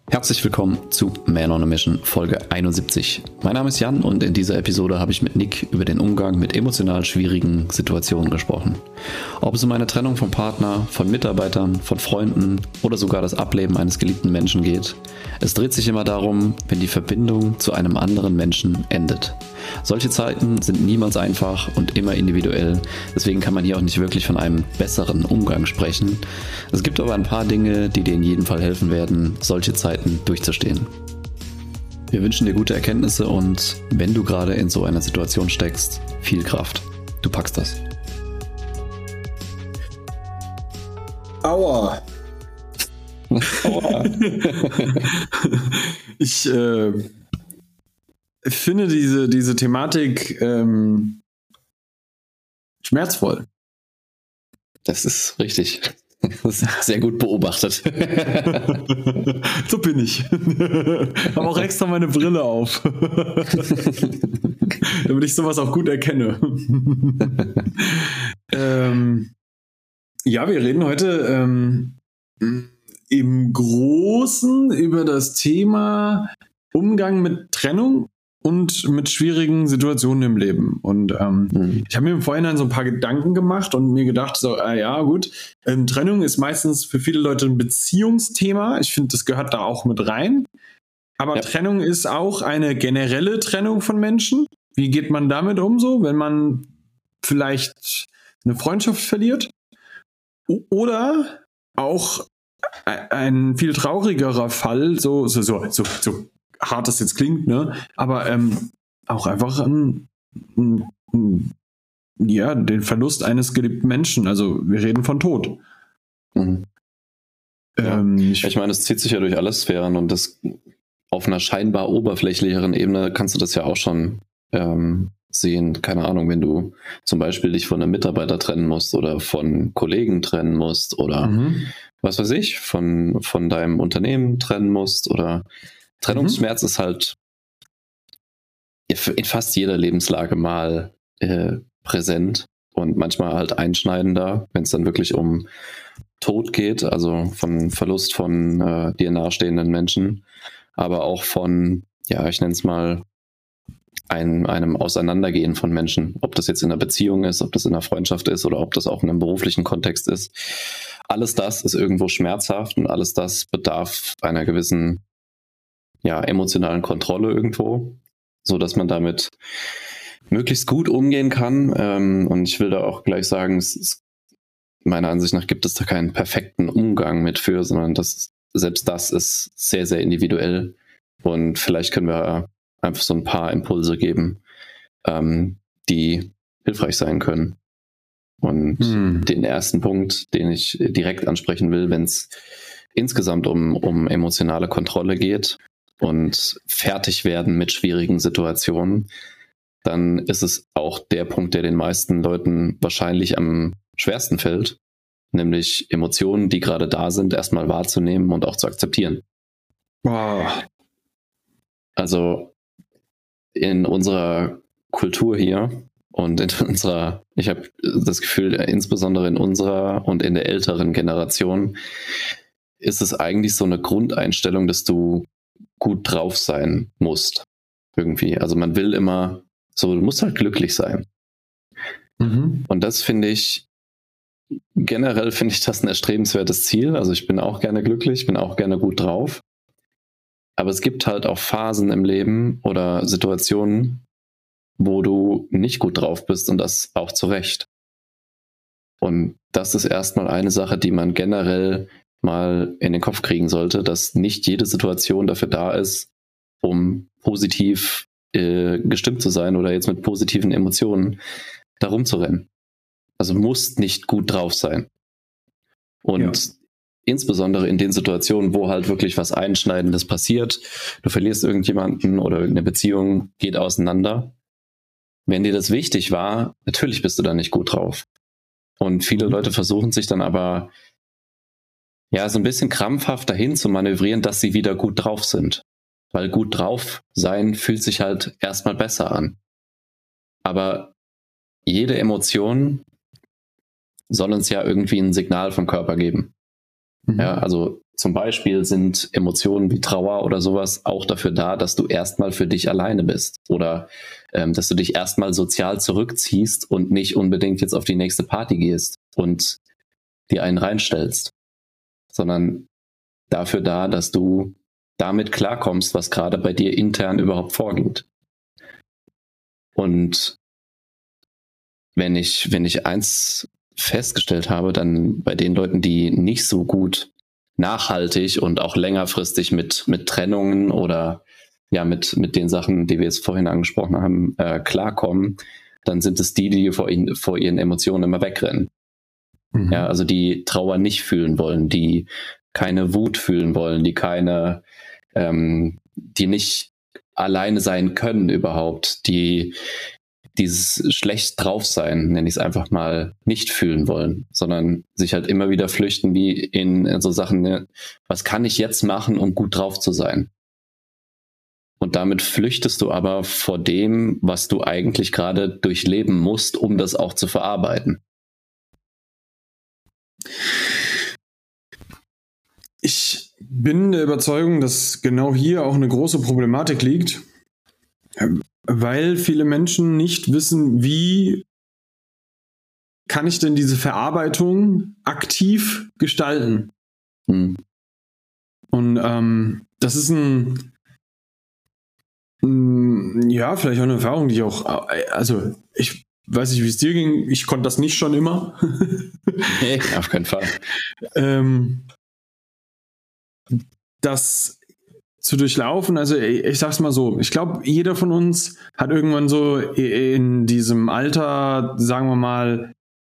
Herzlich willkommen zu Man on a Mission Folge 71. Mein Name ist Jan und in dieser Episode habe ich mit Nick über den Umgang mit emotional schwierigen Situationen gesprochen. Ob es um eine Trennung vom Partner, von Mitarbeitern, von Freunden oder sogar das Ableben eines geliebten Menschen geht. Es dreht sich immer darum, wenn die Verbindung zu einem anderen Menschen endet. Solche Zeiten sind niemals einfach und immer individuell, deswegen kann man hier auch nicht wirklich von einem besseren Umgang sprechen. Es gibt aber ein paar Dinge, die dir in jedem Fall helfen werden, solche Zeiten durchzustehen. Wir wünschen dir gute Erkenntnisse und wenn du gerade in so einer Situation steckst, viel Kraft. Du packst das. Aua. Aua. Ich finde diese Thematik schmerzvoll. Das ist richtig. Das ist sehr gut beobachtet. So bin ich. Habe auch extra meine Brille auf. Damit ich sowas auch gut erkenne. Ja, wir reden heute im Großen über das Thema Umgang mit Trennung und mit schwierigen Situationen im Leben. Und ich habe mir im Vorhinein so ein paar Gedanken gemacht und mir gedacht, so, ja gut, Trennung ist meistens für viele Leute ein Beziehungsthema. Ich finde, das gehört da auch mit rein. Aber ja. Trennung ist auch eine generelle Trennung von Menschen. Wie geht man damit um so, wenn man vielleicht eine Freundschaft verliert? Oder auch ein viel traurigerer Fall, so hart das jetzt klingt, ne? Aber auch einfach den Verlust eines geliebten Menschen. Also wir reden von Tod. Mhm. Ich meine, es zieht sich ja durch alle Sphären und das auf einer scheinbar oberflächlicheren Ebene kannst du das ja auch schon sehen. Keine Ahnung, wenn du zum Beispiel dich von einem Mitarbeiter trennen musst oder von Kollegen trennen musst oder was weiß ich, von deinem Unternehmen trennen musst oder Trennungsschmerz ist halt in fast jeder Lebenslage mal präsent und manchmal halt einschneidender, wenn es dann wirklich um Tod geht, also von Verlust von dir nahestehenden Menschen, aber auch von, ja, ich nenne es mal, einem Auseinandergehen von Menschen, ob das jetzt in einer Beziehung ist, ob das in einer Freundschaft ist oder ob das auch in einem beruflichen Kontext ist. Alles das ist irgendwo schmerzhaft und alles das bedarf einer gewissen emotionalen Kontrolle irgendwo, so dass man damit möglichst gut umgehen kann. Und ich will da auch gleich sagen, meiner Ansicht nach gibt es da keinen perfekten Umgang mit für, sondern selbst das ist sehr, sehr individuell. Und vielleicht können wir einfach so ein paar Impulse geben, die hilfreich sein können. Und den ersten Punkt, den ich direkt ansprechen will, wenn es insgesamt um emotionale Kontrolle geht und fertig werden mit schwierigen Situationen, dann ist es auch der Punkt, der den meisten Leuten wahrscheinlich am schwersten fällt, nämlich Emotionen, die gerade da sind, erstmal wahrzunehmen und auch zu akzeptieren. Wow. Also in unserer Kultur hier und ich habe das Gefühl, insbesondere in unserer und in der älteren Generation ist es eigentlich so eine Grundeinstellung, dass du gut drauf sein musst. Irgendwie. Also man will immer so, du musst halt glücklich sein. Und das generell finde ich das ein erstrebenswertes Ziel. Also ich bin auch gerne glücklich, bin auch gerne gut drauf. Aber es gibt halt auch Phasen im Leben oder Situationen, wo du nicht gut drauf bist und das auch zu Recht. Und das ist erstmal eine Sache, die man generell mal in den Kopf kriegen sollte, dass nicht jede Situation dafür da ist, um positiv gestimmt zu sein oder jetzt mit positiven Emotionen da rumzurennen. Also musst nicht gut drauf sein. Und insbesondere in den Situationen, wo halt wirklich was Einschneidendes passiert, du verlierst irgendjemanden oder irgendeine Beziehung geht auseinander. Wenn dir das wichtig war, natürlich bist du da nicht gut drauf. Und viele Leute versuchen sich dann aber so ein bisschen krampfhaft dahin zu manövrieren, dass sie wieder gut drauf sind. Weil gut drauf sein fühlt sich halt erstmal besser an. Aber jede Emotion soll uns ja irgendwie ein Signal vom Körper geben. Ja, also zum Beispiel sind Emotionen wie Trauer oder sowas auch dafür da, dass du erstmal für dich alleine bist oder dass du dich erstmal sozial zurückziehst und nicht unbedingt jetzt auf die nächste Party gehst und dir einen reinstellst, sondern dafür da, dass du damit klarkommst, was gerade bei dir intern überhaupt vorgeht. Und wenn ich eins festgestellt habe, dann bei den Leuten, die nicht so gut nachhaltig und auch längerfristig mit Trennungen oder ja mit den Sachen, die wir jetzt vorhin angesprochen haben, klarkommen, dann sind es die vor ihren Emotionen immer wegrennen. Mhm. Ja, also die Trauer nicht fühlen wollen, die keine Wut fühlen wollen, die nicht alleine sein können überhaupt, die dieses schlecht drauf sein, nenne ich es einfach mal, nicht fühlen wollen, sondern sich halt immer wieder flüchten wie in so Sachen, ne, was kann ich jetzt machen, um gut drauf zu sein? Und damit flüchtest du aber vor dem, was du eigentlich gerade durchleben musst, um das auch zu verarbeiten. Ich bin der Überzeugung, dass genau hier auch eine große Problematik liegt, weil viele Menschen nicht wissen, wie kann ich denn diese Verarbeitung aktiv gestalten. Und das ist vielleicht auch eine Erfahrung, die ich auch, also ich weiß nicht, wie es dir ging, ich konnte das nicht schon immer. Nee, auf keinen Fall. Das zu durchlaufen, also ich sag's mal so, ich glaube, jeder von uns hat irgendwann so in diesem Alter, sagen wir mal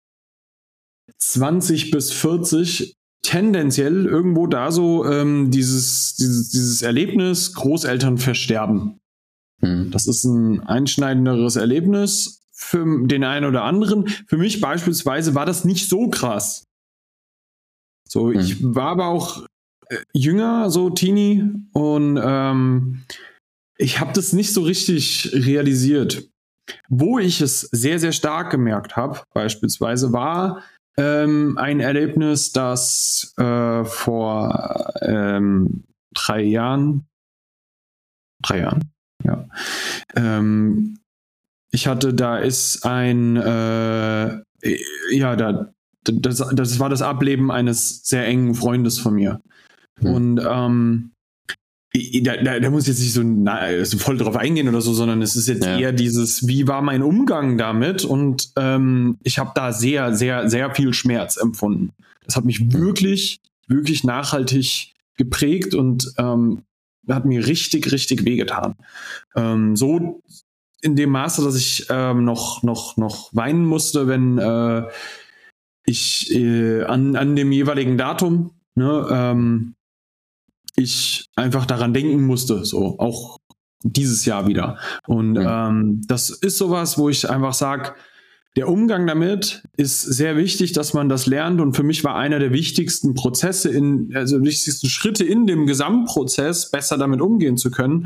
20 bis 40, tendenziell irgendwo da so dieses Erlebnis, Großeltern versterben. Das ist ein einschneidenderes Erlebnis für den einen oder anderen. Für mich beispielsweise war das nicht so krass. So, ich war aber auch jünger, so Teenie, und ich habe das nicht so richtig realisiert. Wo ich es sehr, sehr stark gemerkt habe, beispielsweise, war ein Erlebnis, das vor 3 Jahren, ja, ich hatte, da ist ein, das war das Ableben eines sehr engen Freundes von mir. Und da muss ich jetzt nicht so voll drauf eingehen oder so, sondern es ist jetzt eher dieses, wie war mein Umgang damit? Und ich habe da sehr, sehr, sehr viel Schmerz empfunden. Das hat mich wirklich, wirklich nachhaltig geprägt und hat mir richtig, richtig wehgetan. So in dem Maße, dass ich noch weinen musste, wenn ich an dem jeweiligen Datum, ich einfach daran denken musste, so auch dieses Jahr wieder. Und das ist sowas, wo ich einfach sage, der Umgang damit ist sehr wichtig, dass man das lernt. Und für mich war einer der wichtigsten wichtigsten Schritte in dem Gesamtprozess, besser damit umgehen zu können,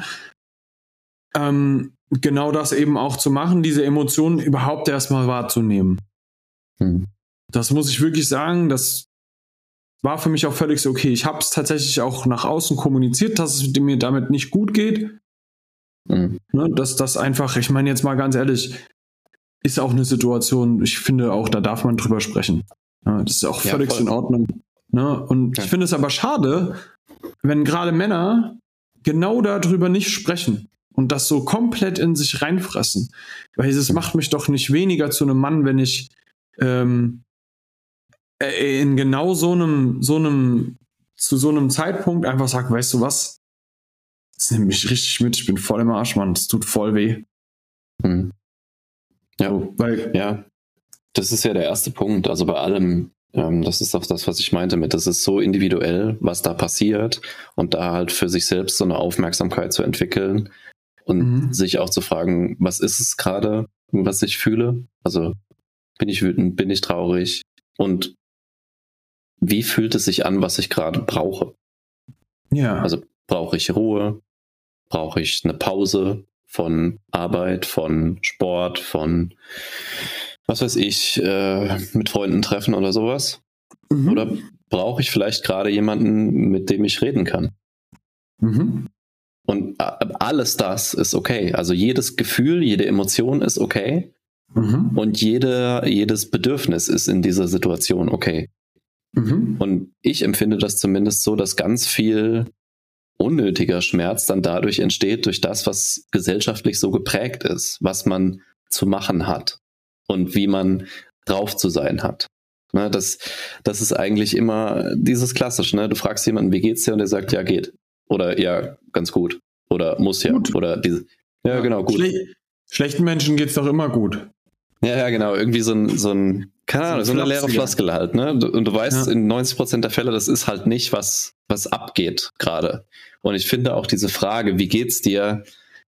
genau das eben auch zu machen, diese Emotionen überhaupt erstmal wahrzunehmen. Das muss ich wirklich sagen, das war für mich auch völlig so, okay, ich habe es tatsächlich auch nach außen kommuniziert, dass es mir damit nicht gut geht. Ne, dass das einfach, ich meine jetzt mal ganz ehrlich, ist auch eine Situation, ich finde auch, da darf man drüber sprechen. Ja, das ist auch völlig in Ordnung. Ne? Und ich finde es aber schade, wenn gerade Männer genau darüber nicht sprechen und das so komplett in sich reinfressen. Weil es macht mich doch nicht weniger zu einem Mann, wenn ich in genau zu so einem Zeitpunkt einfach sage, weißt du was, das nimmt mich richtig mit, ich bin voll im Arsch, Mann, das tut voll weh. Ja, das ist ja der erste Punkt, also bei allem, das ist auch das, was ich meinte mit, das ist so individuell, was da passiert und da halt für sich selbst so eine Aufmerksamkeit zu entwickeln und sich auch zu fragen, was ist es gerade, was ich fühle, also bin ich wütend, bin ich traurig und wie fühlt es sich an, was ich gerade brauche? Ja. Also brauche ich Ruhe? Brauche ich eine Pause von Arbeit, von Sport, von was weiß ich, mit Freunden treffen oder sowas? Oder brauche ich vielleicht gerade jemanden, mit dem ich reden kann. Mhm. Und alles das ist okay. Also jedes Gefühl, jede Emotion ist okay. Mhm. Und jedes Bedürfnis ist in dieser Situation okay. Mhm. Und ich empfinde das zumindest so, dass ganz viel unnötiger Schmerz dann dadurch entsteht, durch das, was gesellschaftlich so geprägt ist, was man zu machen hat und wie man drauf zu sein hat. Ne, das ist eigentlich immer dieses Klassische. Ne? Du fragst jemanden, wie geht's dir? Und der sagt, ja, geht. Oder ja, ganz gut. Oder muss ja. Gut. Oder diese. Ja, genau, gut. Schlechten Menschen geht's doch immer gut. Ja, genau. Irgendwie so keine Ahnung, so eine leere Floskel halt, ne? Und du weißt, in 90% der Fälle, das ist halt nicht, was abgeht gerade. Und ich finde auch diese Frage, wie geht's dir?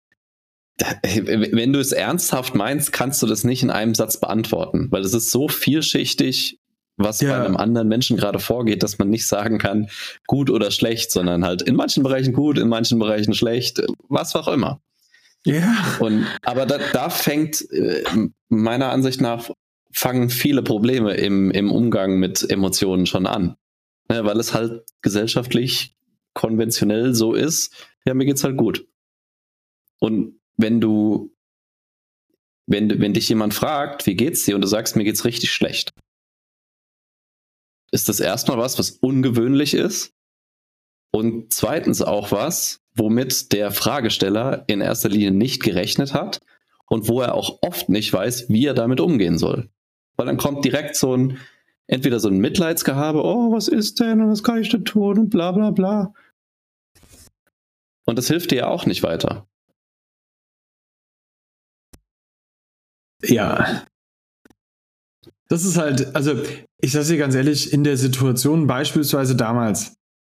Wenn du es ernsthaft meinst, kannst du das nicht in einem Satz beantworten, weil es ist so vielschichtig, was bei einem anderen Menschen gerade vorgeht, dass man nicht sagen kann, gut oder schlecht, sondern halt in manchen Bereichen gut, in manchen Bereichen schlecht, was auch immer. Ja. Aber da fängt, meiner Ansicht nach, fangen viele Probleme im Umgang mit Emotionen schon an. Ja, weil es halt gesellschaftlich konventionell so ist, ja, mir geht's halt gut. Und wenn dich jemand fragt, wie geht's dir, und du sagst, mir geht's richtig schlecht, ist das erstmal was ungewöhnlich ist und zweitens auch was, womit der Fragesteller in erster Linie nicht gerechnet hat und wo er auch oft nicht weiß, wie er damit umgehen soll. Weil dann kommt direkt entweder so ein Mitleidsgehabe, oh, was ist denn und was kann ich denn tun und bla bla bla. Und das hilft dir ja auch nicht weiter. Ja. Das ist halt, also ich sage dir ganz ehrlich, in der Situation beispielsweise damals,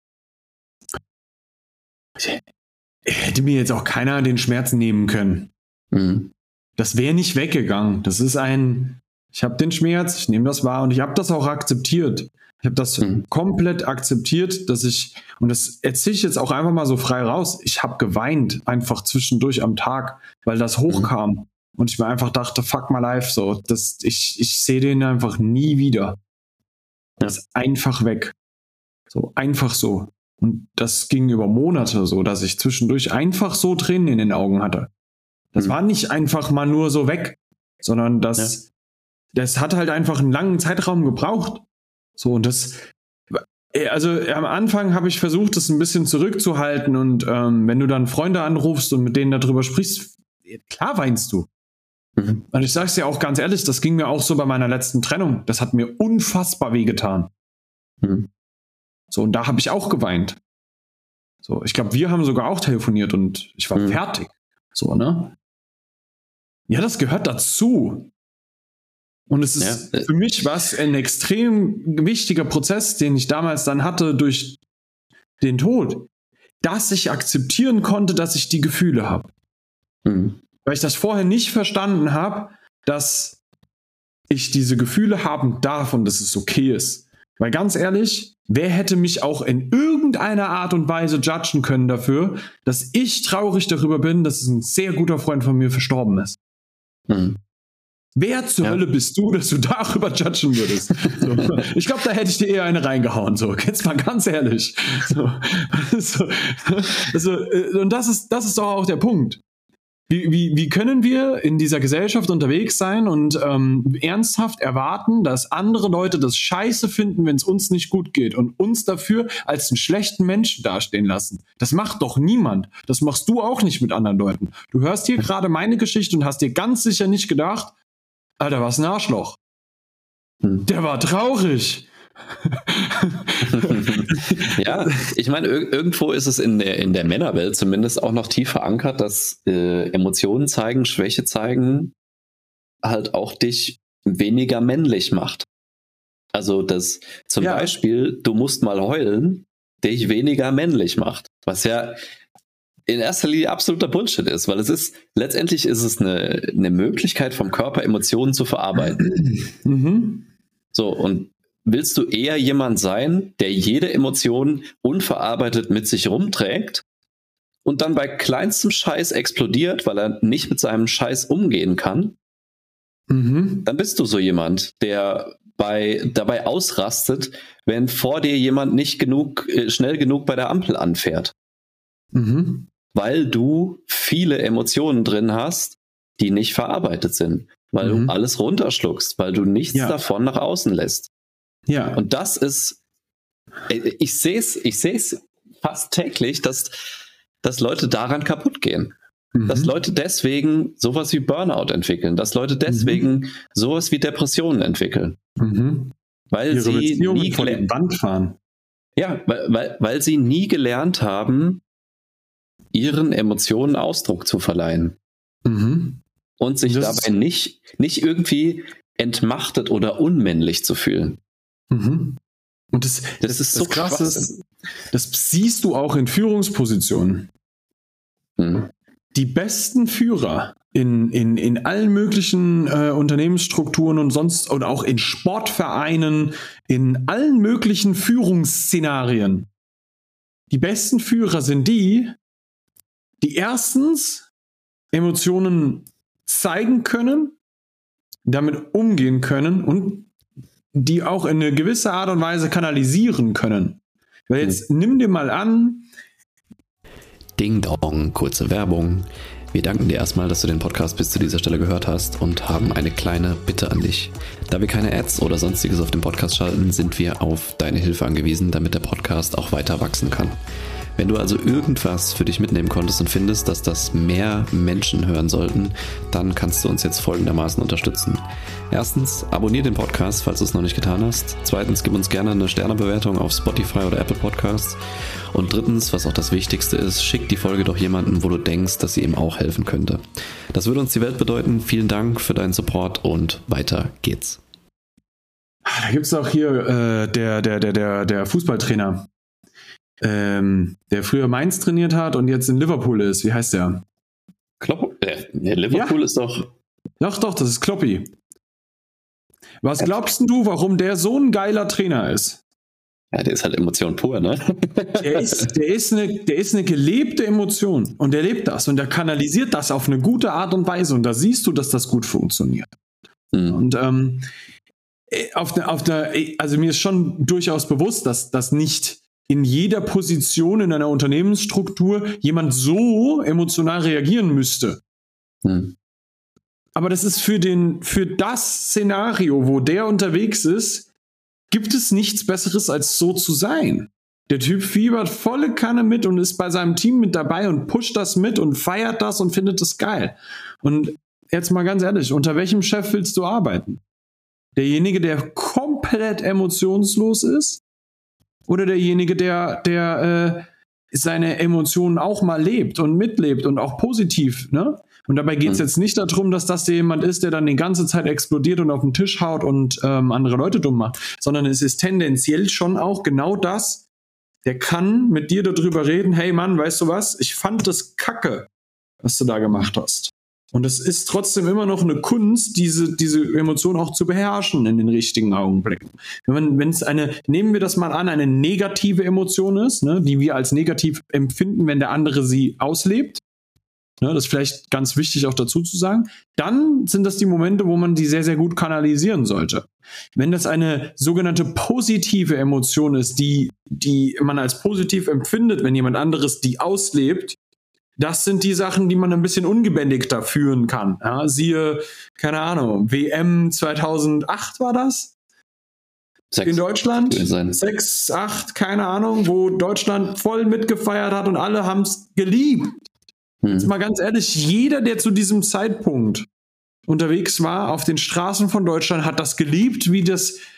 hätte mir jetzt auch keiner den Schmerz nehmen können. Mhm. Das wäre nicht weggegangen. Das ist ich habe den Schmerz, ich nehme das wahr und ich habe das auch akzeptiert. Ich habe das komplett akzeptiert, und das erzähle ich jetzt auch einfach mal so frei raus, ich habe geweint einfach zwischendurch am Tag, weil das hochkam. Und ich mir einfach dachte, fuck my life, so. Ich sehe den einfach nie wieder. Das ist einfach weg. So, einfach so. Und das ging über Monate so, dass ich zwischendurch einfach so Tränen in den Augen hatte. Das war nicht einfach mal nur so weg, sondern das hat halt einfach einen langen Zeitraum gebraucht. So, und also am Anfang habe ich versucht, das ein bisschen zurückzuhalten und wenn du dann Freunde anrufst und mit denen darüber sprichst, klar weinst du. Und ich sag's dir auch ganz ehrlich, das ging mir auch so bei meiner letzten Trennung. Das hat mir unfassbar wehgetan. So, und da habe ich auch geweint. So, ich glaube, wir haben sogar auch telefoniert und ich war fertig. So, ne? Ja, das gehört dazu. Und es ist für mich ein extrem wichtiger Prozess, den ich damals dann hatte durch den Tod, dass ich akzeptieren konnte, dass ich die Gefühle habe. Weil ich das vorher nicht verstanden habe, dass ich diese Gefühle haben darf und dass es okay ist. Weil ganz ehrlich, wer hätte mich auch in irgendeiner Art und Weise judgen können dafür, dass ich traurig darüber bin, dass ein sehr guter Freund von mir verstorben ist? Wer zur Hölle bist du, dass du darüber judgen würdest? So. Ich glaube, da hätte ich dir eher eine reingehauen. So, jetzt mal ganz ehrlich. Und das ist doch auch der Punkt. Wie können wir in dieser Gesellschaft unterwegs sein und ernsthaft erwarten, dass andere Leute das scheiße finden, wenn es uns nicht gut geht und uns dafür als einen schlechten Menschen dastehen lassen? Das macht doch niemand. Das machst du auch nicht mit anderen Leuten. Du hörst hier gerade meine Geschichte und hast dir ganz sicher nicht gedacht, Alter, was ein Arschloch. Der war traurig. Ja, ich meine, irgendwo ist es in der Männerwelt zumindest auch noch tief verankert, dass Emotionen zeigen, Schwäche zeigen, halt auch dich weniger männlich macht. Also, dass zum Beispiel, du musst mal heulen, dich weniger männlich macht. Was ja in erster Linie absoluter Bullshit ist, weil letztendlich ist es eine Möglichkeit vom Körper, Emotionen zu verarbeiten. So, und willst du eher jemand sein, der jede Emotion unverarbeitet mit sich rumträgt und dann bei kleinstem Scheiß explodiert, weil er nicht mit seinem Scheiß umgehen kann? Dann bist du so jemand, der dabei ausrastet, wenn vor dir jemand nicht schnell genug bei der Ampel anfährt. Mhm. Weil du viele Emotionen drin hast, die nicht verarbeitet sind. Weil du alles runterschluckst, weil du nichts davon nach außen lässt. Ja. Und das ist, ich sehe es fast täglich, dass Leute daran kaputt gehen. Dass Leute deswegen sowas wie Burnout entwickeln, dass Leute deswegen sowas wie Depressionen entwickeln. Weil ihre sie Beziehungen nie vor die Wand fahren. Ja, weil sie nie gelernt haben, ihren Emotionen Ausdruck zu verleihen. Und sich dabei nicht irgendwie entmachtet oder unmännlich zu fühlen. Und das ist so krass. Das siehst du auch in Führungspositionen. Die besten Führer in allen möglichen Unternehmensstrukturen und sonst oder auch in Sportvereinen, in allen möglichen Führungsszenarien. Die besten Führer sind die erstens Emotionen zeigen können, damit umgehen können und die auch in eine gewisse Art und Weise kanalisieren können. Weil jetzt nimm dir mal an, Ding Dong, kurze Werbung. Wir danken dir erstmal, dass du den Podcast bis zu dieser Stelle gehört hast und haben eine kleine Bitte an dich. Da wir keine Ads oder sonstiges auf dem Podcast schalten, sind wir auf deine Hilfe angewiesen, damit der Podcast auch weiter wachsen kann. Wenn du also irgendwas für dich mitnehmen konntest und findest, dass das mehr Menschen hören sollten, dann kannst du uns jetzt folgendermaßen unterstützen. Erstens, abonniere den Podcast, falls du es noch nicht getan hast. Zweitens, gib uns gerne eine Sternebewertung auf Spotify oder Apple Podcasts. Und drittens, was auch das Wichtigste ist, schick die Folge doch jemandem, wo du denkst, dass sie ihm auch helfen könnte. Das würde uns die Welt bedeuten. Vielen Dank für deinen Support und weiter geht's. Da gibt es auch hier der Fußballtrainer, der früher Mainz trainiert hat und jetzt in Liverpool ist. Wie heißt der? Klopp? Liverpool ist doch... Doch, das ist Kloppi. Was glaubst du, warum der so ein geiler Trainer ist? Ja, der ist halt Emotion pur, ne? Der ist eine gelebte Emotion und der lebt das und der kanalisiert das auf eine gute Art und Weise und da siehst du, dass das gut funktioniert. Und also mir ist schon durchaus bewusst, dass nicht in jeder Position in einer Unternehmensstruktur jemand so emotional reagieren müsste. Aber das ist für das Szenario, wo der unterwegs ist, gibt es nichts Besseres, als so zu sein. Der Typ fiebert volle Kanne mit und ist bei seinem Team mit dabei und pusht das mit und feiert das und findet das geil. Und jetzt mal ganz ehrlich, unter welchem Chef willst du arbeiten? Derjenige, der komplett emotionslos ist? Oder derjenige, der seine Emotionen auch mal lebt und mitlebt und auch positiv, ne? Und dabei geht es jetzt nicht darum, dass das jemand ist, der dann die ganze Zeit explodiert und auf den Tisch haut und andere Leute dumm macht, sondern es ist tendenziell schon auch genau das, der kann mit dir darüber reden, hey Mann, weißt du was, ich fand das kacke, was du da gemacht hast. Und es ist trotzdem immer noch eine Kunst, diese Emotion auch zu beherrschen in den richtigen Augenblicken. Wenn es nehmen wir das mal an, eine negative Emotion ist, ne, die wir als negativ empfinden, wenn der andere sie auslebt, ne, das ist vielleicht ganz wichtig auch dazu zu sagen, dann sind das die Momente, wo man die sehr, sehr gut kanalisieren sollte. Wenn das eine sogenannte positive Emotion ist, die man als positiv empfindet, wenn jemand anderes die auslebt, das sind die Sachen, die man ein bisschen ungebändigter führen kann. Ja, siehe, keine Ahnung, WM 2008 war das? 6. In Deutschland? 6, 8, keine Ahnung, wo Deutschland voll mitgefeiert hat und alle haben es geliebt. Jetzt mal ganz ehrlich, jeder, der zu diesem Zeitpunkt unterwegs war auf den Straßen von Deutschland, hat das geliebt, wie der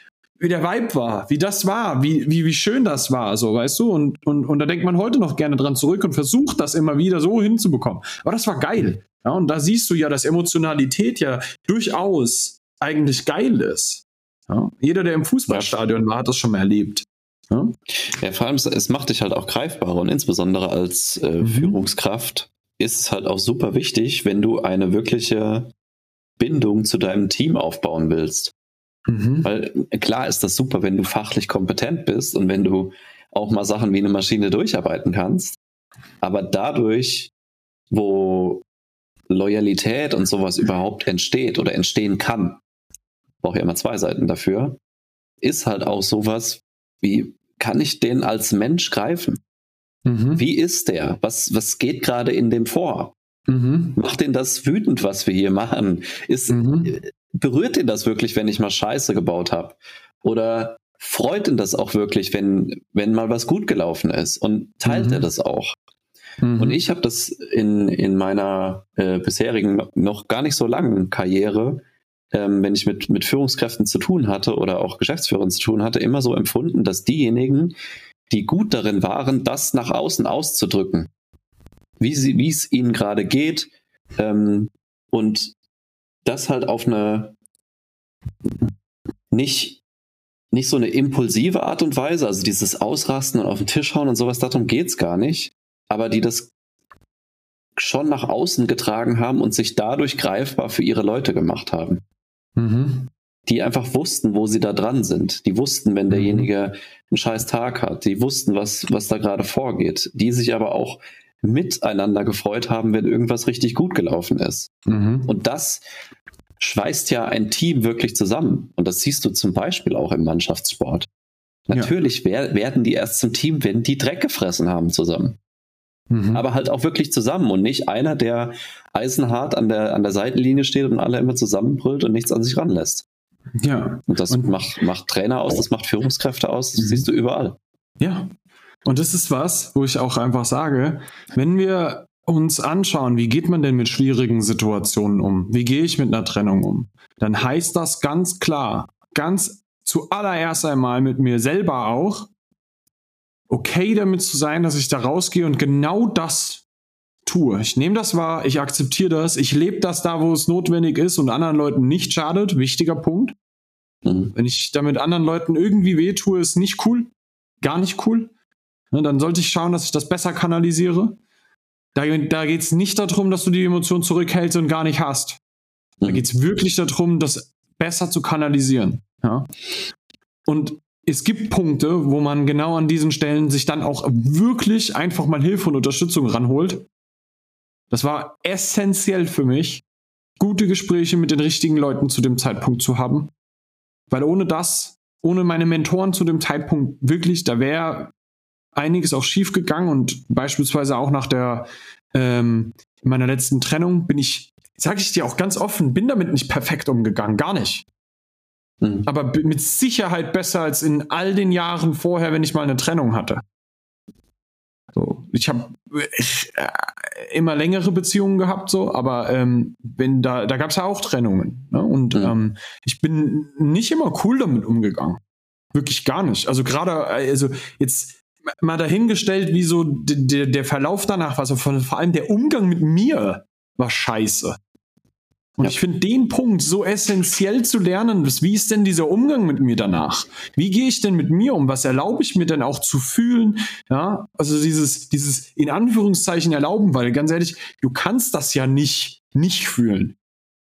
Vibe war, wie das war, wie schön das war, so, weißt du? Und da denkt man heute noch gerne dran zurück und versucht das immer wieder so hinzubekommen. Aber das war geil. Ja, und da siehst du ja, dass Emotionalität ja durchaus eigentlich geil ist. Ja, jeder, der im Fußballstadion war, hat das schon mal erlebt. Ja, vor allem, es macht dich halt auch greifbarer und insbesondere als Führungskraft ist es halt auch super wichtig, wenn du eine wirkliche Bindung zu deinem Team aufbauen willst. Weil klar ist das super, wenn du fachlich kompetent bist und wenn du auch mal Sachen wie eine Maschine durcharbeiten kannst. Aber dadurch, wo Loyalität und sowas überhaupt entsteht oder entstehen kann, brauche ich immer zwei Seiten dafür, ist halt auch sowas, wie kann ich den als Mensch greifen? Wie ist der? Was geht gerade in dem vor? Macht den das wütend, was wir hier machen? Berührt ihn das wirklich, wenn ich mal Scheiße gebaut habe? Oder freut ihn das auch wirklich, wenn mal was gut gelaufen ist? Und teilt er das auch? Und ich habe das in meiner bisherigen, noch gar nicht so langen Karriere, wenn ich mit Führungskräften zu tun hatte oder auch Geschäftsführern zu tun hatte, immer so empfunden, dass diejenigen, die gut darin waren, das nach außen auszudrücken, wie es ihnen gerade geht, und das halt auf eine nicht so eine impulsive Art und Weise, also dieses Ausrasten und auf den Tisch hauen und sowas, darum geht's gar nicht, aber die das schon nach außen getragen haben und sich dadurch greifbar für ihre Leute gemacht haben. Die einfach wussten, wo sie da dran sind. Die wussten, wenn derjenige einen scheiß Tag hat. Die wussten, was da gerade vorgeht. Die sich aber auch miteinander gefreut haben, wenn irgendwas richtig gut gelaufen ist. Und das schweißt ja ein Team wirklich zusammen. Und das siehst du zum Beispiel auch im Mannschaftssport. Natürlich werden die erst zum Team, wenn die Dreck gefressen haben zusammen. Aber halt auch wirklich zusammen und nicht einer, der eisenhart an der Seitenlinie steht und alle immer zusammenbrüllt und nichts an sich ranlässt. Ja. Und das macht Trainer aus, das macht Führungskräfte aus, das siehst du überall. Ja. Und das ist was, wo ich auch einfach sage, wenn wir uns anschauen, wie geht man denn mit schwierigen Situationen um? Wie gehe ich mit einer Trennung um? Dann heißt das ganz klar, ganz zuallererst einmal mit mir selber auch, okay damit zu sein, dass ich da rausgehe und genau das tue. Ich nehme das wahr, ich akzeptiere das, ich lebe das da, wo es notwendig ist und anderen Leuten nicht schadet. Wichtiger Punkt. Wenn ich damit anderen Leuten irgendwie wehtue, ist nicht cool. Gar nicht cool. Dann sollte ich schauen, dass ich das besser kanalisiere. Da geht es nicht darum, dass du die Emotion zurückhältst und gar nicht hast. Da geht es wirklich darum, das besser zu kanalisieren. Ja? Und es gibt Punkte, wo man genau an diesen Stellen sich dann auch wirklich einfach mal Hilfe und Unterstützung ranholt. Das war essentiell für mich, gute Gespräche mit den richtigen Leuten zu dem Zeitpunkt zu haben. Weil ohne meine Mentoren zu dem Zeitpunkt wirklich, da wäre einiges auch schief gegangen und beispielsweise auch nach meiner letzten Trennung sage ich dir auch ganz offen, bin damit nicht perfekt umgegangen, gar nicht. Aber mit Sicherheit besser als in all den Jahren vorher, wenn ich mal eine Trennung hatte. So, ich habe immer längere Beziehungen gehabt, so, aber da gab es ja auch Trennungen. Ne? Und ich bin nicht immer cool damit umgegangen. Wirklich gar nicht. Also jetzt mal dahingestellt, wie so der Verlauf danach war, also vor allem der Umgang mit mir war scheiße. Und ich finde den Punkt so essentiell zu lernen, wie ist denn dieser Umgang mit mir danach? Wie gehe ich denn mit mir um? Was erlaube ich mir denn auch zu fühlen? Ja, also dieses in Anführungszeichen erlauben, weil ganz ehrlich, du kannst das ja nicht fühlen.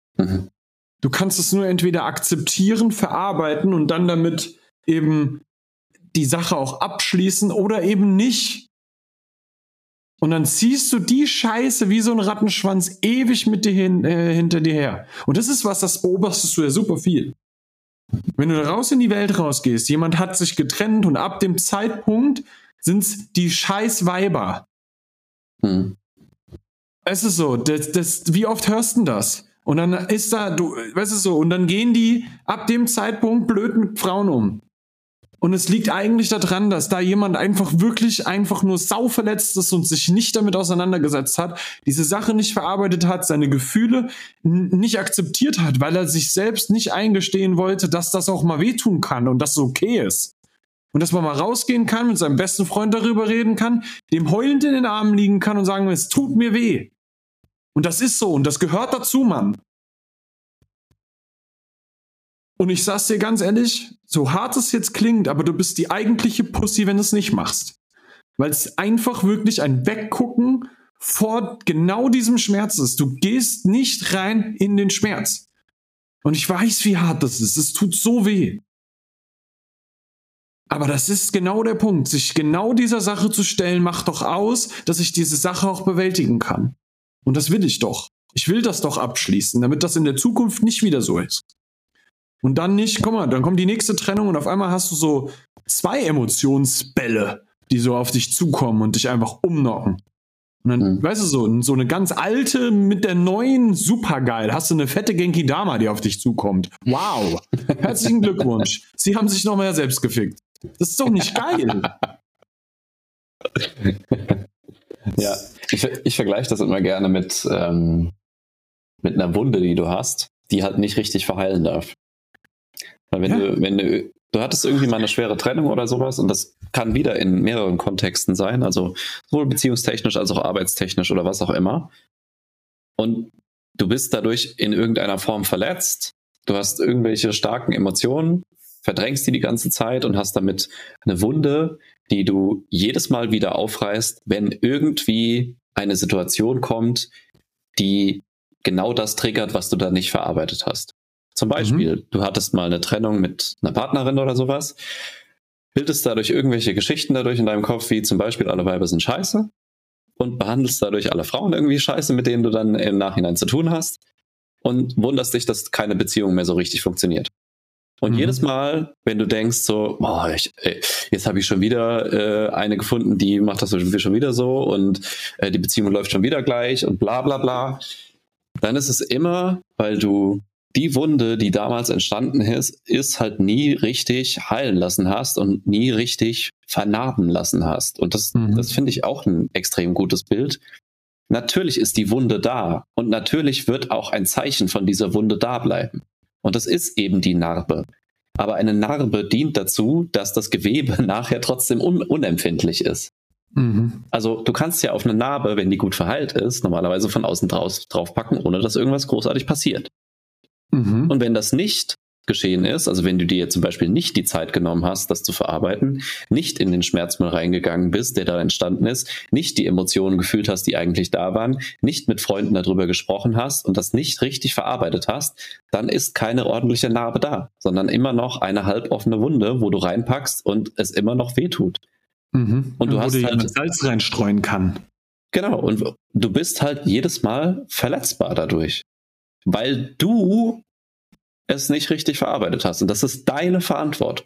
Du kannst es nur entweder akzeptieren, verarbeiten und dann damit eben die Sache auch abschließen oder eben nicht. Und dann ziehst du die Scheiße wie so ein Rattenschwanz ewig mit dir hinter dir her. Und das ist was, das beobachtest du ja super viel. Wenn du raus in die Welt rausgehst, jemand hat sich getrennt und ab dem Zeitpunkt sind's die Scheißweiber. Es ist so, wie oft hörst du das? Und dann ist und dann gehen die ab dem Zeitpunkt blöd mit Frauen um. Und es liegt eigentlich daran, dass da jemand einfach nur sauverletzt ist und sich nicht damit auseinandergesetzt hat, diese Sache nicht verarbeitet hat, seine Gefühle nicht akzeptiert hat, weil er sich selbst nicht eingestehen wollte, dass das auch mal wehtun kann und dass es okay ist. Und dass man mal rausgehen kann, mit seinem besten Freund darüber reden kann, dem heulend in den Armen liegen kann und sagen, es tut mir weh. Und das ist so und das gehört dazu, Mann. Und ich sag's dir ganz ehrlich, so hart es jetzt klingt, aber du bist die eigentliche Pussy, wenn du es nicht machst. Weil es einfach wirklich ein Weggucken vor genau diesem Schmerz ist. Du gehst nicht rein in den Schmerz. Und ich weiß, wie hart das ist. Es tut so weh. Aber das ist genau der Punkt. Sich genau dieser Sache zu stellen, macht doch aus, dass ich diese Sache auch bewältigen kann. Und das will ich doch. Ich will das doch abschließen, damit das in der Zukunft nicht wieder so ist. Und dann nicht, guck mal, dann kommt die nächste Trennung und auf einmal hast du so 2 Emotionsbälle, die so auf dich zukommen und dich einfach umnocken. Und dann, weißt du, so eine ganz alte mit der neuen, supergeil. Hast du eine fette Genki Dama, die auf dich zukommt. Wow. Herzlichen Glückwunsch. Sie haben sich noch mehr selbst gefickt. Das ist doch nicht geil. Ja, ich vergleiche das immer gerne mit einer Wunde, die du hast, die halt nicht richtig verheilen darf. Weil wenn du hattest irgendwie mal eine schwere Trennung oder sowas und das kann wieder in mehreren Kontexten sein, also sowohl beziehungstechnisch als auch arbeitstechnisch oder was auch immer. Und du bist dadurch in irgendeiner Form verletzt, du hast irgendwelche starken Emotionen, verdrängst die ganze Zeit und hast damit eine Wunde, die du jedes Mal wieder aufreißt, wenn irgendwie eine Situation kommt, die genau das triggert, was du da nicht verarbeitet hast. Zum Beispiel, du hattest mal eine Trennung mit einer Partnerin oder sowas, bildest dadurch irgendwelche Geschichten dadurch in deinem Kopf, wie zum Beispiel alle Weiber sind scheiße und behandelst dadurch alle Frauen irgendwie scheiße, mit denen du dann im Nachhinein zu tun hast und wunderst dich, dass keine Beziehung mehr so richtig funktioniert. Und jedes Mal, wenn du denkst so, jetzt habe ich schon wieder eine gefunden, die macht das schon wieder so und die Beziehung läuft schon wieder gleich und bla bla bla, dann ist es immer, weil du die Wunde, die damals entstanden ist halt nie richtig heilen lassen hast und nie richtig vernarben lassen hast. Und das finde ich auch ein extrem gutes Bild. Natürlich ist die Wunde da und natürlich wird auch ein Zeichen von dieser Wunde da bleiben. Und das ist eben die Narbe. Aber eine Narbe dient dazu, dass das Gewebe nachher trotzdem unempfindlich ist. Also du kannst ja auf eine Narbe, wenn die gut verheilt ist, normalerweise von außen draufpacken, ohne dass irgendwas großartig passiert. Und wenn das nicht geschehen ist, also wenn du dir zum Beispiel nicht die Zeit genommen hast, das zu verarbeiten, nicht in den Schmerzmüll reingegangen bist, der da entstanden ist, nicht die Emotionen gefühlt hast, die eigentlich da waren, nicht mit Freunden darüber gesprochen hast und das nicht richtig verarbeitet hast, dann ist keine ordentliche Narbe da, sondern immer noch eine halboffene Wunde, wo du reinpackst und es immer noch wehtut. Und du hast halt Salz reinstreuen kann. Genau, und du bist halt jedes Mal verletzbar dadurch, weil du es nicht richtig verarbeitet hast. Und das ist deine Verantwortung.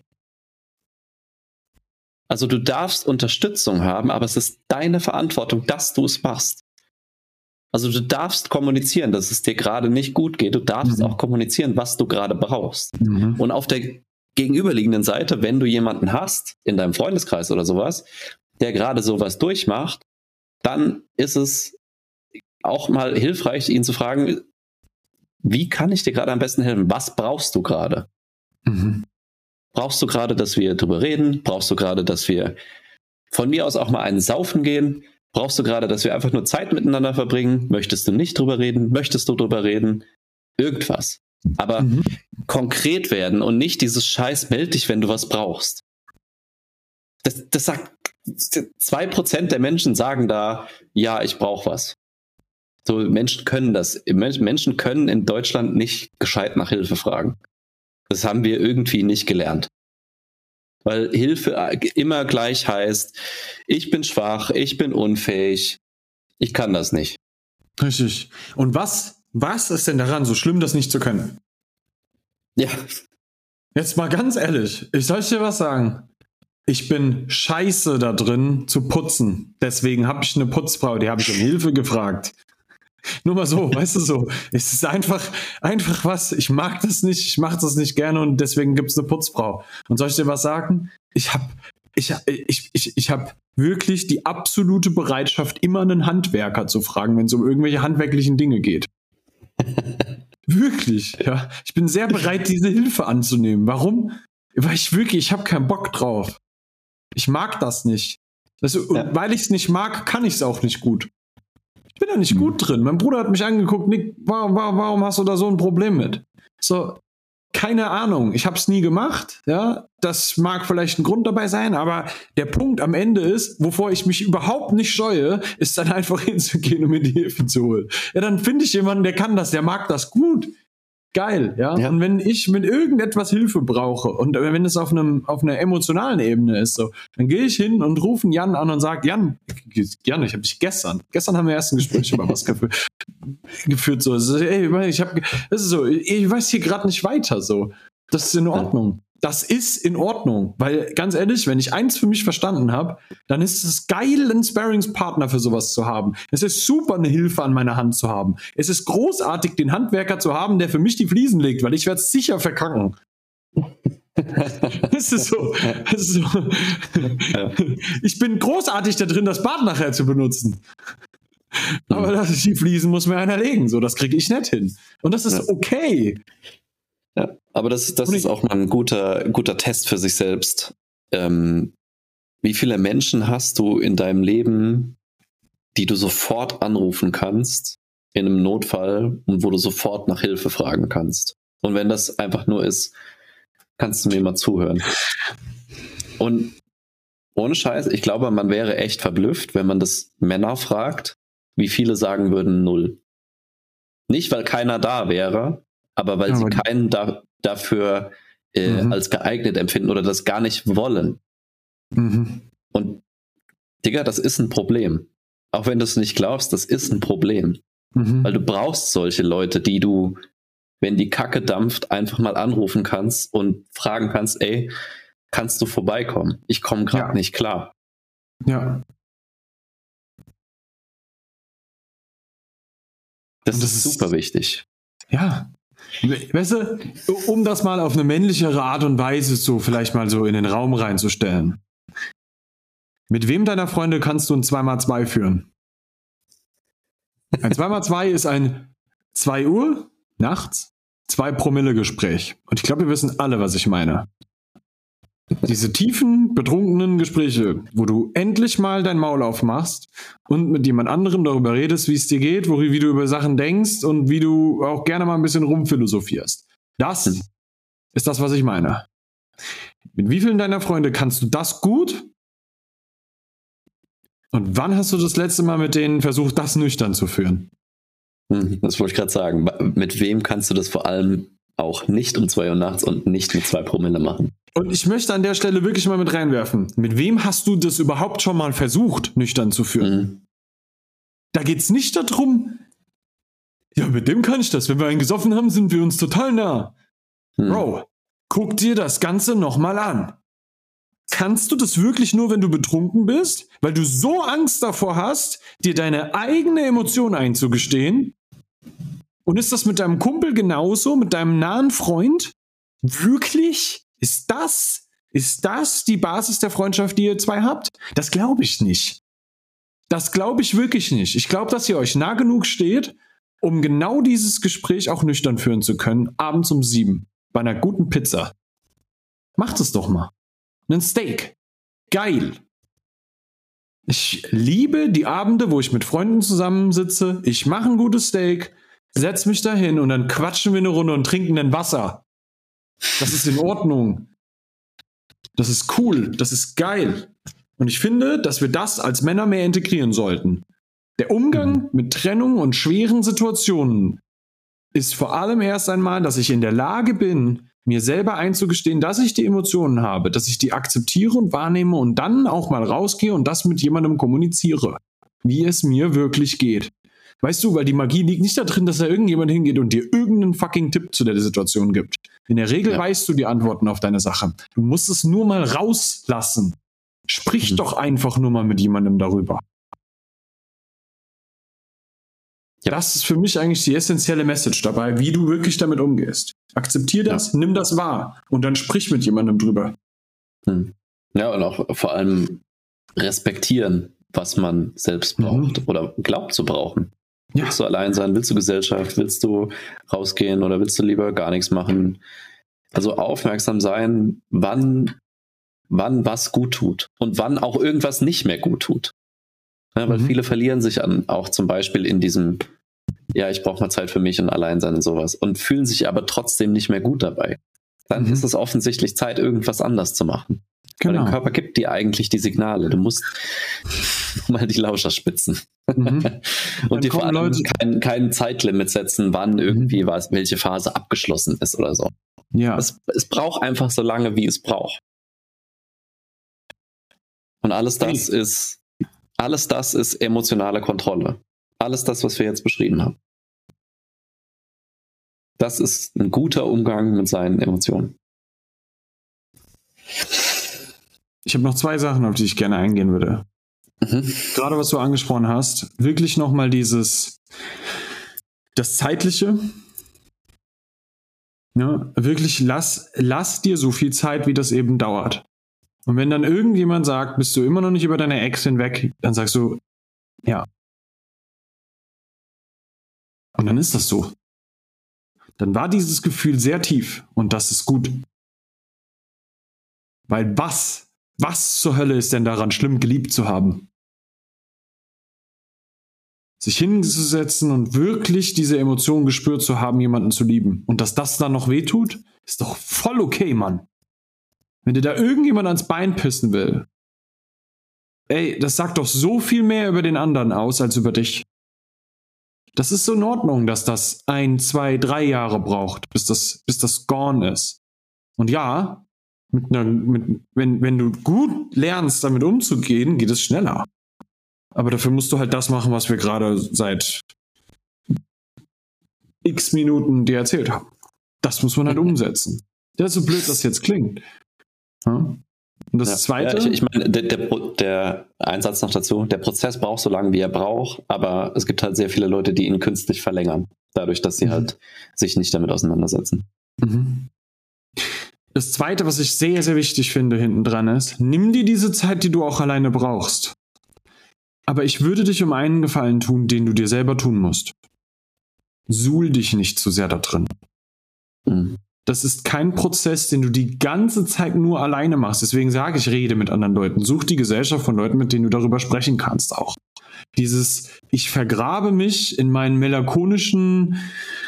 Also du darfst Unterstützung haben, aber es ist deine Verantwortung, dass du es machst. Also du darfst kommunizieren, dass es dir gerade nicht gut geht. Du darfst auch kommunizieren, was du gerade brauchst. Und auf der gegenüberliegenden Seite, wenn du jemanden hast, in deinem Freundeskreis oder sowas, der gerade sowas durchmacht, dann ist es auch mal hilfreich, ihn zu fragen, wie kann ich dir gerade am besten helfen? Was brauchst du gerade? Brauchst du gerade, dass wir drüber reden? Brauchst du gerade, dass wir von mir aus auch mal einen saufen gehen? Brauchst du gerade, dass wir einfach nur Zeit miteinander verbringen? Möchtest du nicht drüber reden? Möchtest du drüber reden? Irgendwas. Aber konkret werden und nicht dieses Scheiß, meld dich, wenn du was brauchst. Das sagt 2% der Menschen sagen da, ja, ich brauche was. So, Menschen können das. Menschen können in Deutschland nicht gescheit nach Hilfe fragen. Das haben wir irgendwie nicht gelernt. Weil Hilfe immer gleich heißt, ich bin schwach, ich bin unfähig, ich kann das nicht. Richtig. Und was ist denn daran so schlimm, das nicht zu können? Ja. Jetzt mal ganz ehrlich, ich soll dir was sagen. Ich bin scheiße da drin zu putzen. Deswegen habe ich eine Putzfrau, die habe ich um Hilfe gefragt. Nur mal so, weißt du so. Es ist einfach was, ich mag das nicht, ich mache das nicht gerne und deswegen gibt es eine Putzfrau. Und soll ich dir was sagen? Ich hab wirklich die absolute Bereitschaft, immer einen Handwerker zu fragen, wenn es um irgendwelche handwerklichen Dinge geht. Wirklich, ja. Ich bin sehr bereit, diese Hilfe anzunehmen. Warum? Weil ich habe keinen Bock drauf. Ich mag das nicht. Und weil ich es nicht mag, kann ich es auch nicht gut. Ich bin da nicht gut drin. Mein Bruder hat mich angeguckt, Nick, warum hast du da so ein Problem mit? So, keine Ahnung. Ich habe es nie gemacht. Ja, das mag vielleicht ein Grund dabei sein, aber der Punkt am Ende ist, wovor ich mich überhaupt nicht scheue, ist dann einfach hinzugehen und mir die Hilfe zu holen. Ja, dann finde ich jemanden, der kann das, der mag das gut. Geil, ja? Und wenn ich mit irgendetwas Hilfe brauche und wenn es auf einer emotionalen Ebene ist, so, dann gehe ich hin und rufe Jan an und sage, Jan, ich habe dich gestern haben wir erst ein Gespräch über was geführt, so, ich weiß hier gerade nicht weiter, so. Das ist in Ordnung. Das ist in Ordnung. Weil, ganz ehrlich, wenn ich eins für mich verstanden habe, dann ist es geil, einen Sparringspartner für sowas zu haben. Es ist super, eine Hilfe an meiner Hand zu haben. Es ist großartig, den Handwerker zu haben, der für mich die Fliesen legt, weil ich werde es sicher verkacken. Das ist so. Ja. Ich bin großartig da drin, das Bad nachher zu benutzen. Aber die Fliesen muss mir einer legen. So, das kriege ich nicht hin. Und das ist okay. Ja, aber das ist auch mal ein guter Test für sich selbst. Wie viele Menschen hast du in deinem Leben, die du sofort anrufen kannst in einem Notfall und wo du sofort nach Hilfe fragen kannst? Und wenn das einfach nur ist, kannst du mir mal zuhören. Und ohne Scheiß, ich glaube, man wäre echt verblüfft, wenn man das Männer fragt, wie viele sagen würden 0. Nicht, weil keiner da wäre, aber weil sie keinen dafür als geeignet empfinden oder das gar nicht wollen. Und Digga, das ist ein Problem. Auch wenn du es nicht glaubst, das ist ein Problem. Weil du brauchst solche Leute, die du, wenn die Kacke dampft, einfach mal anrufen kannst und fragen kannst, ey, kannst du vorbeikommen? Ich komme gerade nicht klar. Ja. Das ist super wichtig. Ja. Weißt du, um das mal auf eine männlichere Art und Weise so vielleicht mal so in den Raum reinzustellen. Mit wem deiner Freunde kannst du ein 2x2 führen? Ein 2x2 ist ein 2 Uhr nachts 2 Promille Gespräch. Und ich glaube, wir wissen alle, was ich meine. Diese tiefen, betrunkenen Gespräche, wo du endlich mal dein Maul aufmachst und mit jemand anderem darüber redest, wie es dir geht, wie du über Sachen denkst und wie du auch gerne mal ein bisschen rumphilosophierst. Das ist das, was ich meine. Mit wie vielen deiner Freunde kannst du das gut? Und wann hast du das letzte Mal mit denen versucht, das nüchtern zu führen? Das wollte ich gerade sagen. Mit wem kannst du das vor allem auch nicht um 2 Uhr nachts und nicht mit 2 Promille machen? Und ich möchte an der Stelle wirklich mal mit reinwerfen. Mit wem hast du das überhaupt schon mal versucht, nüchtern zu führen? Da geht es nicht darum, ja, mit dem kann ich das. Wenn wir einen gesoffen haben, sind wir uns total nah. Bro, guck dir das Ganze nochmal an. Kannst du das wirklich nur, wenn du betrunken bist? Weil du so Angst davor hast, dir deine eigene Emotion einzugestehen? Und ist das mit deinem Kumpel genauso, mit deinem nahen Freund? Wirklich? Ist das die Basis der Freundschaft, die ihr zwei habt? Das glaube ich nicht. Das glaube ich wirklich nicht. Ich glaube, dass ihr euch nah genug steht, um genau dieses Gespräch auch nüchtern führen zu können, abends um 7, bei einer guten Pizza. Macht es doch mal. Ein Steak. Geil. Ich liebe die Abende, wo ich mit Freunden zusammensitze. Ich mache ein gutes Steak, setz mich dahin und dann quatschen wir eine Runde und trinken ein Wasser. Das ist in Ordnung. Das ist cool. Das ist geil. Und ich finde, dass wir das als Männer mehr integrieren sollten. Der Umgang mit Trennung und schweren Situationen ist vor allem erst einmal, dass ich in der Lage bin, mir selber einzugestehen, dass ich die Emotionen habe, dass ich die akzeptiere und wahrnehme und dann auch mal rausgehe und das mit jemandem kommuniziere, wie es mir wirklich geht. Weißt du, weil die Magie liegt nicht darin, dass da irgendjemand hingeht und dir irgendeinen fucking Tipp zu der Situation gibt. In der Regel weißt du die Antworten auf deine Sache. Du musst es nur mal rauslassen. Sprich doch einfach nur mal mit jemandem darüber. Ja. Das ist für mich eigentlich die essentielle Message dabei, wie du wirklich damit umgehst. Akzeptier das, nimm das wahr und dann sprich mit jemandem drüber. Ja, und auch vor allem respektieren, was man selbst braucht oder glaubt zu brauchen. Ja. Willst du allein sein? Willst du Gesellschaft? Willst du rausgehen oder willst du lieber gar nichts machen? Also aufmerksam sein, wann was gut tut und wann auch irgendwas nicht mehr gut tut. Ja, weil viele verlieren sich auch zum Beispiel in diesem, ja, ich brauche mal Zeit für mich und Alleinsein und sowas und fühlen sich aber trotzdem nicht mehr gut dabei. Dann ist es offensichtlich Zeit, irgendwas anders zu machen. Genau. Weil der Körper gibt dir eigentlich die Signale. Du musst mal die Lauscher spitzen. Und dir vor allem kein Zeitlimit setzen, wann irgendwie welche Phase abgeschlossen ist oder so. Ja. Es braucht einfach so lange, wie es braucht. Und alles das ist emotionale Kontrolle. Alles das, was wir jetzt beschrieben haben. Das ist ein guter Umgang mit seinen Emotionen. Ich habe noch 2 Sachen, auf die ich gerne eingehen würde. Gerade was du angesprochen hast, wirklich nochmal das Zeitliche. Ja, wirklich lass dir so viel Zeit, wie das eben dauert. Und wenn dann irgendjemand sagt, bist du immer noch nicht über deine Ex hinweg, dann sagst du, ja. Und dann ist das so. Dann war dieses Gefühl sehr tief und das ist gut. Weil was zur Hölle ist denn daran schlimm, geliebt zu haben? Sich hinzusetzen und wirklich diese Emotion gespürt zu haben, jemanden zu lieben. Und dass das dann noch wehtut, ist doch voll okay, Mann. Wenn dir da irgendjemand ans Bein pissen will, ey, das sagt doch so viel mehr über den anderen aus, als über dich. Das ist so in Ordnung, dass das 1, 2, 3 Jahre braucht, bis das gone ist. Und ja, wenn du gut lernst, damit umzugehen, geht es schneller. Aber dafür musst du halt das machen, was wir gerade seit x Minuten dir erzählt haben. Das muss man halt umsetzen. Ja, so blöd das jetzt klingt. Ja? Und das Zweite... Ja, ich meine, der Einsatz noch dazu, der Prozess braucht so lange, wie er braucht, aber es gibt halt sehr viele Leute, die ihn künstlich verlängern, dadurch, dass sie halt sich nicht damit auseinandersetzen. Das Zweite, was ich sehr, sehr wichtig finde hinten dran ist, nimm dir diese Zeit, die du auch alleine brauchst. Aber ich würde dich um einen Gefallen tun, den du dir selber tun musst. Suhl dich nicht zu sehr da drin. Das ist kein Prozess, den du die ganze Zeit nur alleine machst. Deswegen sage ich, rede mit anderen Leuten. Such die Gesellschaft von Leuten, mit denen du darüber sprechen kannst auch. Ich vergrabe mich in meinen melancholischen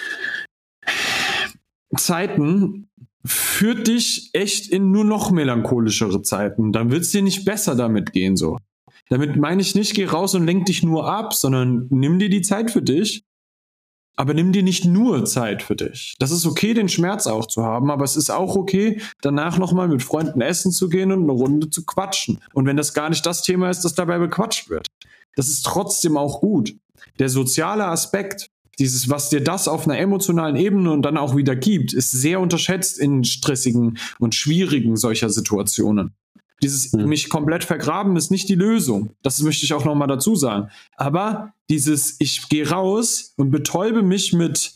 Zeiten, führt dich echt in nur noch melancholischere Zeiten. Dann wird es dir nicht besser damit gehen, so. Damit meine ich nicht, geh raus und lenk dich nur ab, sondern nimm dir die Zeit für dich, aber nimm dir nicht nur Zeit für dich. Das ist okay, den Schmerz auch zu haben, aber es ist auch okay, danach nochmal mit Freunden essen zu gehen und eine Runde zu quatschen. Und wenn das gar nicht das Thema ist, das dabei bequatscht wird. Das ist trotzdem auch gut. Der soziale Aspekt, was dir das auf einer emotionalen Ebene und dann auch wieder gibt, ist sehr unterschätzt in stressigen und schwierigen solcher Situationen. Mich komplett vergraben ist nicht die Lösung. Das möchte ich auch nochmal dazu sagen. Aber ich gehe raus und betäube mich mit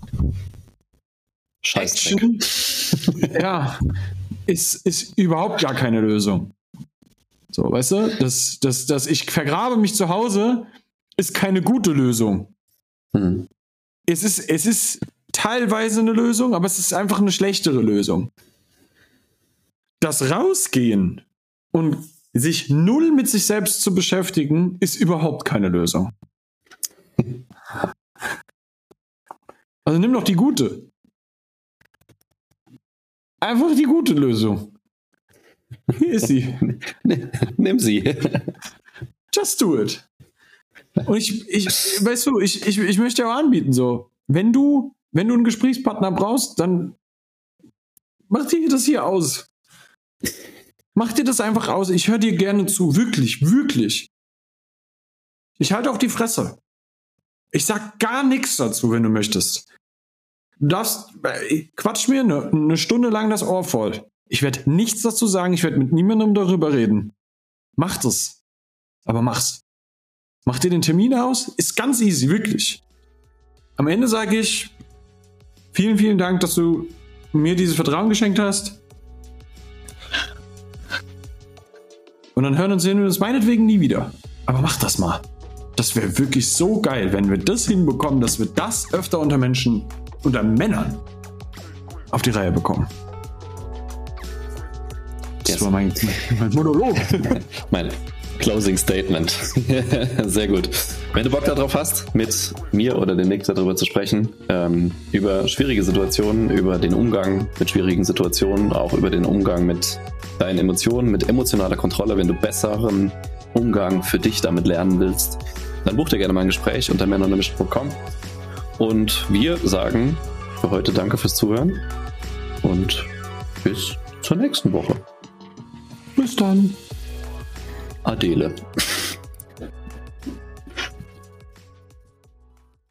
Action, ja, ist überhaupt gar keine Lösung. So, weißt du, dass ich vergrabe mich zu Hause, ist keine gute Lösung. Es ist teilweise eine Lösung, aber es ist einfach eine schlechtere Lösung. Das Rausgehen und sich null mit sich selbst zu beschäftigen, ist überhaupt keine Lösung. Also nimm doch die gute. Einfach die gute Lösung. Hier ist sie. Nimm sie. Just do it. Und weißt du, ich möchte auch anbieten, so, wenn du einen Gesprächspartner brauchst, dann mach dir das hier aus. Mach dir das einfach aus. Ich höre dir gerne zu. Wirklich, wirklich. Ich halte auch die Fresse. Ich sag gar nichts dazu, wenn du möchtest. Du darfst, quatsch mir eine Stunde lang das Ohr voll. Ich werde nichts dazu sagen. Ich werde mit niemandem darüber reden. Mach das. Aber mach's. Mach dir den Termin aus. Ist ganz easy, wirklich. Am Ende sage ich, vielen, vielen Dank, dass du mir dieses Vertrauen geschenkt hast. Und dann hören und sehen wir uns meinetwegen nie wieder. Aber mach das mal. Das wäre wirklich so geil, wenn wir das hinbekommen, dass wir das öfter unter Menschen, unter Männern auf die Reihe bekommen. Das war mein Monolog. Mein Closing Statement. Sehr gut. Wenn du Bock darauf hast, mit mir oder dem Nick darüber zu sprechen, über schwierige Situationen, über den Umgang mit schwierigen Situationen, auch über den Umgang mit deinen Emotionen, mit emotionaler Kontrolle, wenn du besseren Umgang für dich damit lernen willst, dann buch dir gerne mal ein Gespräch unter männeruntermischt.com. Und wir sagen für heute danke fürs Zuhören und bis zur nächsten Woche. Bis dann. Adele.